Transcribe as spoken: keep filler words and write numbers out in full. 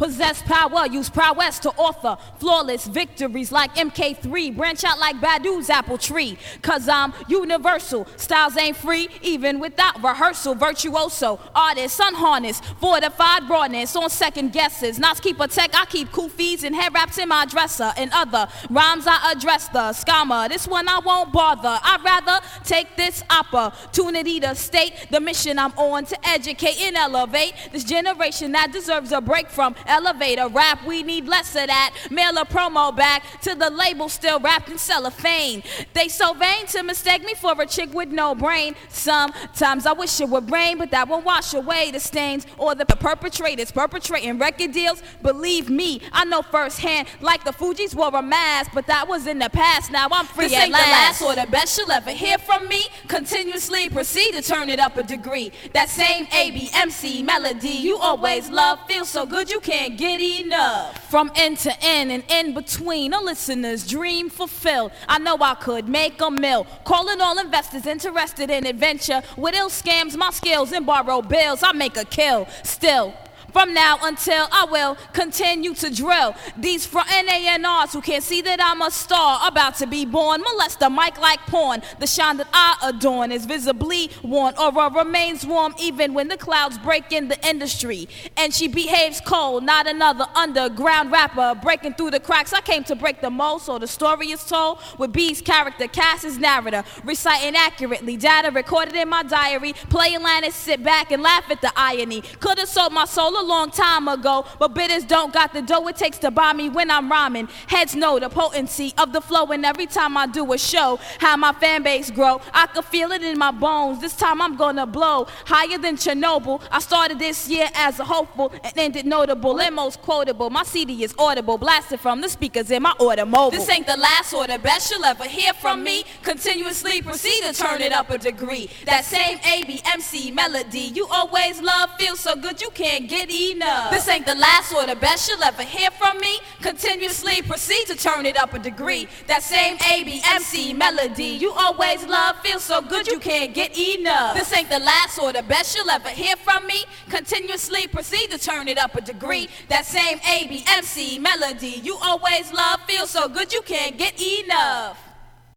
Possess power, use prowess to author flawless victories like M K three. Branch out like Badu's apple tree. Cause I'm universal, styles ain't free, even without rehearsal. Virtuoso, artist, unharnessed, fortified broadness on second guesses. Not keep a tech, I keep cool feeds and head wraps in my dresser. In other rhymes, I address the scammer. This one I won't bother. I'd rather take this opportunity to state the mission I'm on to educate and elevate this generation that deserves a break from elevator rap. We need less of that. Mail a promo back to the label, still wrapped in cellophane. They so vain to mistake me for a chick with no brain. Sometimes I wish it would rain, but that won't wash away the stains or the perpetrators perpetrating record deals. Believe me, I know firsthand, like the Fugees wore a mask, but that was in the past. Now I'm free This at ain't the last. last or the best you'll ever hear from me. Continuously proceed to turn it up a degree. That same A B M C melody you always love feels so good you can't get enough. From end to end and in between, a listener's dream fulfilled. I know I could make a mill. Calling all investors interested in adventure. With ill scams, my skills, and borrow bills, I make a kill. Still, from now until I will continue to drill these front N A N Rs who can't see that I'm a star about to be born. Molest the mic like porn. The shine that I adorn is visibly worn, aura remains warm even when the clouds break in the industry. And she behaves cold, not another underground rapper breaking through the cracks. I came to break the mold, so the story is told with B's character, Cass's narrator, reciting accurately data recorded in my diary. Playing line and sit back and laugh at the irony. Could've sold my soul a long time ago, but bidders don't got the dough it takes to buy me when I'm rhyming. Heads know the potency of the flow, and every time I do a show, how my fan base grow. I can feel it in my bones. This time I'm gonna blow higher than Chernobyl. I started this year as a hopeful and ended notable and most quotable. My C D is audible, blasted from the speakers in my automobile. This ain't the last or the best you'll ever hear from me. Continuously proceed to turn it up a degree. That same A B M C melody you always love feels so good you can't get enough. This ain't the last or the best you'll ever hear from me. Continuously proceed to turn it up a degree. That same A B M C melody you always love feels so good you can't get enough. This ain't the last or the best you'll ever hear from me. Continuously proceed to turn it up a degree. That same A B M C melody you always love feels so good you can't get enough.